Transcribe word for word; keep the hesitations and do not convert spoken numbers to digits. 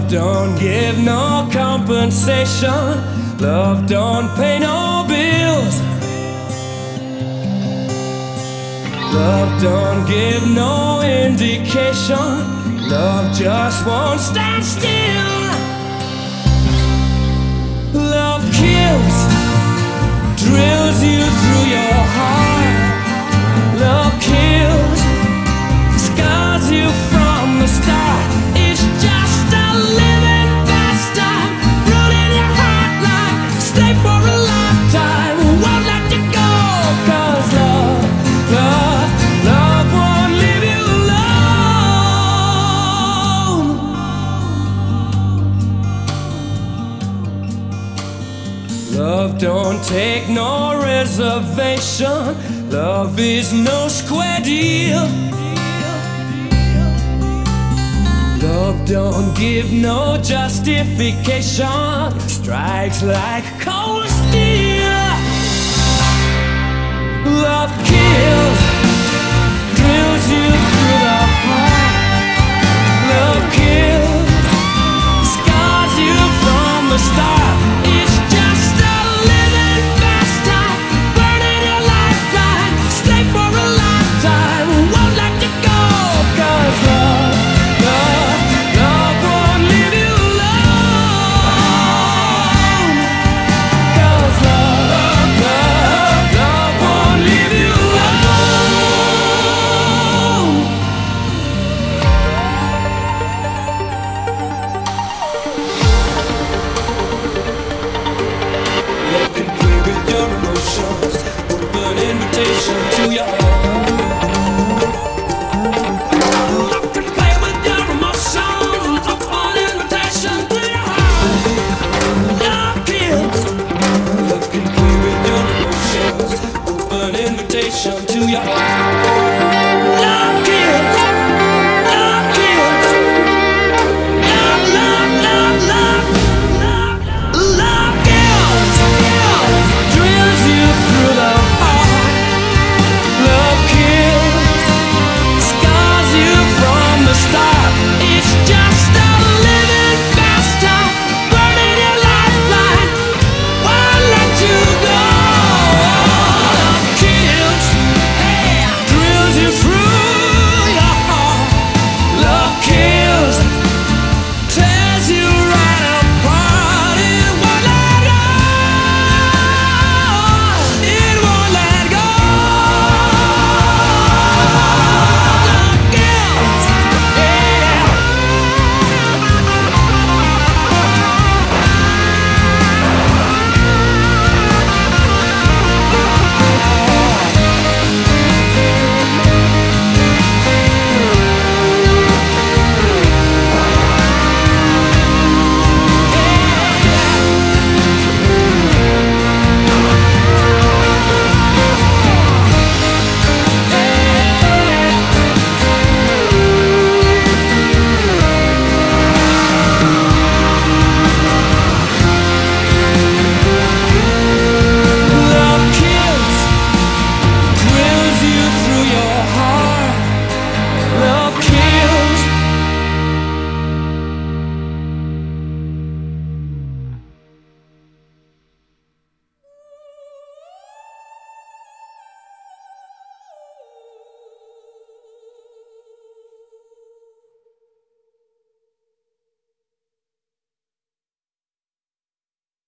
don't give no compensation. Love don't pay no bills. Love don't give no indication. Love just won't stand still. Love kills, drills you through your heart. Love kills, scars you from the start. It's just a living bastard, running your heart like stay for a lifetime. Won't let you go, cause love, love, love won't leave you alone. Love don't take no reservation. Love is no square deal. Love don't give no justification. Strikes like cold